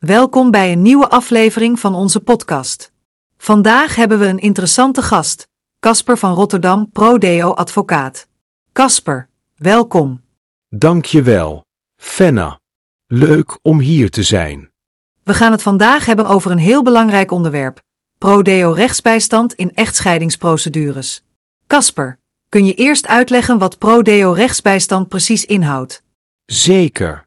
Welkom bij een nieuwe aflevering van onze podcast. Vandaag hebben we een interessante gast, Casper van Rotterdam, Prodeo-advocaat. Casper, welkom. Dank je wel, Fenna. Leuk om hier te zijn. We gaan het vandaag hebben over een heel belangrijk onderwerp: Prodeo-rechtsbijstand in echtscheidingsprocedures. Casper, kun je eerst uitleggen wat Prodeo-rechtsbijstand precies inhoudt? Zeker.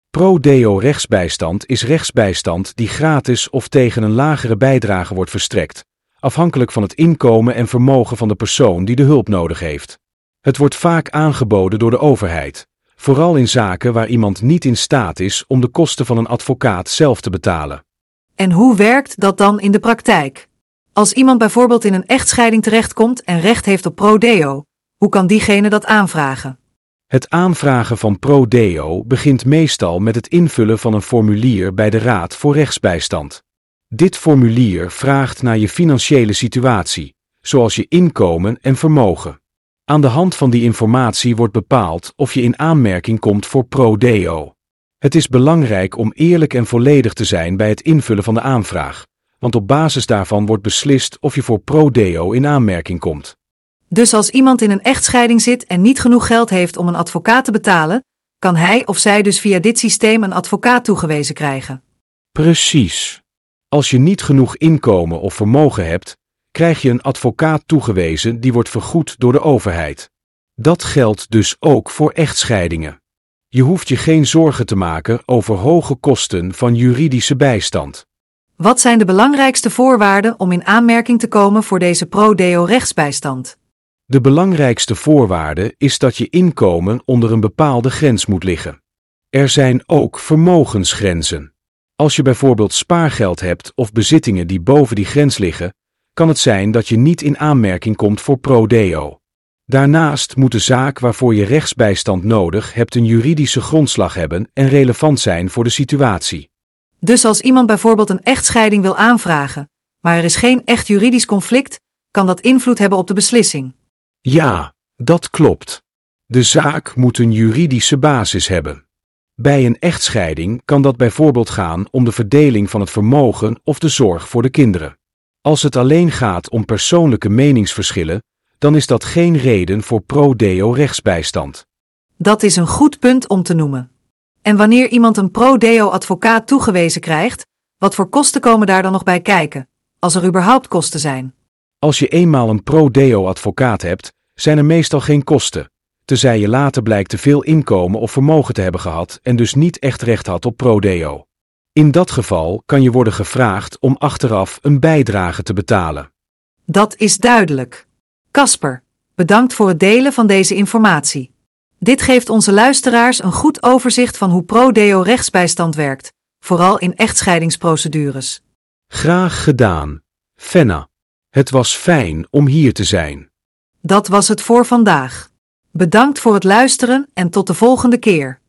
Prodeo-rechtsbijstand is rechtsbijstand die gratis of tegen een lagere bijdrage wordt verstrekt, afhankelijk van het inkomen en vermogen van de persoon die de hulp nodig heeft. Het wordt vaak aangeboden door de overheid, vooral in zaken waar iemand niet in staat is om de kosten van een advocaat zelf te betalen. En hoe werkt dat dan in de praktijk? Als iemand bijvoorbeeld in een echtscheiding terechtkomt en recht heeft op Prodeo, hoe kan diegene dat aanvragen? Het aanvragen van Prodeo begint meestal met het invullen van een formulier bij de Raad voor Rechtsbijstand. Dit formulier vraagt naar je financiële situatie, zoals je inkomen en vermogen. Aan de hand van die informatie wordt bepaald of je in aanmerking komt voor Prodeo. Het is belangrijk om eerlijk en volledig te zijn bij het invullen van de aanvraag, want op basis daarvan wordt beslist of je voor Prodeo in aanmerking komt. Dus als iemand in een echtscheiding zit en niet genoeg geld heeft om een advocaat te betalen, kan hij of zij dus via dit systeem een advocaat toegewezen krijgen. Precies. Als je niet genoeg inkomen of vermogen hebt, krijg je een advocaat toegewezen die wordt vergoed door de overheid. Dat geldt dus ook voor echtscheidingen. Je hoeft je geen zorgen te maken over hoge kosten van juridische bijstand. Wat zijn de belangrijkste voorwaarden om in aanmerking te komen voor deze Prodeo-rechtsbijstand? De belangrijkste voorwaarde is dat je inkomen onder een bepaalde grens moet liggen. Er zijn ook vermogensgrenzen. Als je bijvoorbeeld spaargeld hebt of bezittingen die boven die grens liggen, kan het zijn dat je niet in aanmerking komt voor Prodeo. Daarnaast moet de zaak waarvoor je rechtsbijstand nodig hebt een juridische grondslag hebben en relevant zijn voor de situatie. Dus als iemand bijvoorbeeld een echtscheiding wil aanvragen, maar er is geen echt juridisch conflict, kan dat invloed hebben op de beslissing? Ja, dat klopt. De zaak moet een juridische basis hebben. Bij een echtscheiding kan dat bijvoorbeeld gaan om de verdeling van het vermogen of de zorg voor de kinderen. Als het alleen gaat om persoonlijke meningsverschillen, dan is dat geen reden voor Prodeo-rechtsbijstand. Dat is een goed punt om te noemen. En wanneer iemand een Prodeo-advocaat toegewezen krijgt, wat voor kosten komen daar dan nog bij kijken, als er überhaupt kosten zijn? Als je eenmaal een Prodeo-advocaat hebt, zijn er meestal geen kosten, tenzij je later blijkt te veel inkomen of vermogen te hebben gehad en dus niet echt recht had op Prodeo. In dat geval kan je worden gevraagd om achteraf een bijdrage te betalen. Dat is duidelijk. Casper, bedankt voor het delen van deze informatie. Dit geeft onze luisteraars een goed overzicht van hoe Prodeo-rechtsbijstand werkt, vooral in echtscheidingsprocedures. Graag gedaan, Fenna. Het was fijn om hier te zijn. Dat was het voor vandaag. Bedankt voor het luisteren en tot de volgende keer.